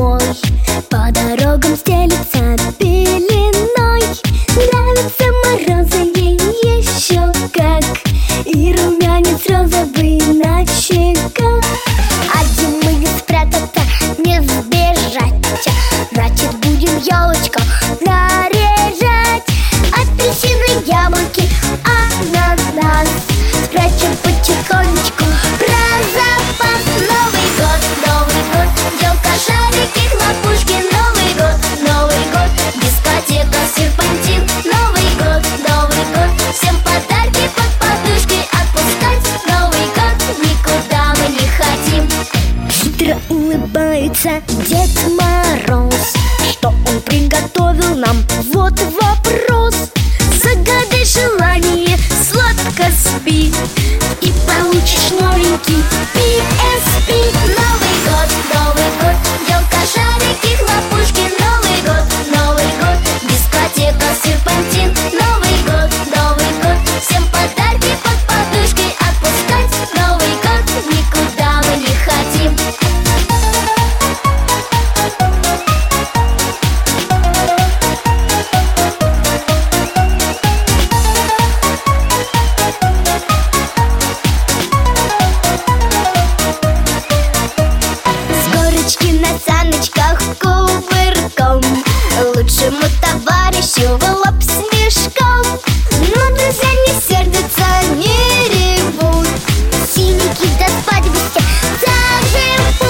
зимой по дорогам стелется пеленой. Нравятся морозы ей еще как, и румянец розовый на щеках. А зимы не спрятаться, не сбежать, значит будем елочку наряжать. Апельсины, яблоки, ананас спрячем потихонечку про запас. Новый год, елка, шарики, хлопушки. Новый год, дискотека, серпантин. Новый год, всем подарки под подушкой отпускать. Новый год, никуда мы не хотим. Хитро улыбается Дед Мороз, что он приготовил нам? Вот вопрос. Загадай желание, сладко спи, и получишь новенький PSP. Новый год, елка, шарики, хлопушки. Новый год, дискотека, серпантин. Новый год, всем подарки под подушкой отпускать. Новый год, никуда мы не хотим. На саночках кувырком, лучшему товарищу в лоб снежком. Но друзья не сердятся, не ревут, синяки до свадьбы все заживут.